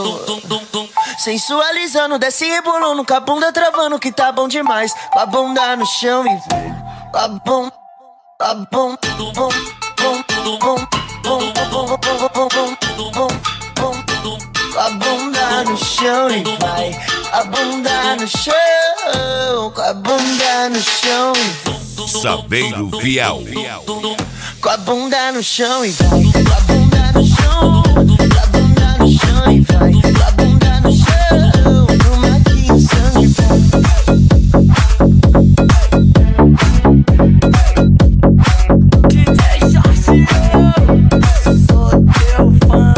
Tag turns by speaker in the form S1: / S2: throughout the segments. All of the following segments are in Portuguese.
S1: Sensualizando, desce rebolando, com a bunda travando que tá bom demais. Com a bunda no chão e com a bom, bom, bom, bom, bom, bom, bom, bom, bom, com a bunda no chão e vai. A bunda no chão, com a bunda no chão e vai.
S2: Saveiro Vial.
S1: Com a bunda no chão e vai. Com a bunda no chão, com a bunda no chão e vai. Com a bunda no chão, no maquinho sangue vai. DJ Jorge, sou teu fã.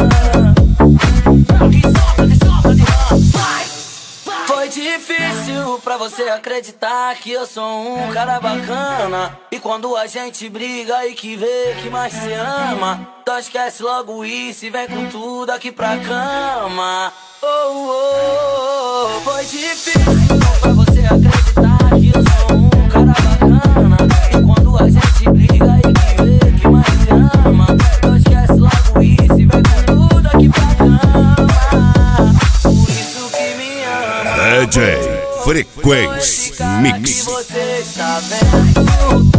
S1: Foi difícil pra você acreditar que eu sou um cara bacana. E quando a gente briga e que vê que mais se ama, então esquece logo isso e vem com tudo aqui pra cama. Oh, oh, oh. Foi difícil pra você acreditar que eu sou um cara bacana. E quando a gente briga e que vê que mais se ama, então esquece logo isso e vem com tudo aqui pra cama. Por isso que me ama.
S2: DJ Frequência Mix.
S1: Você está vendo?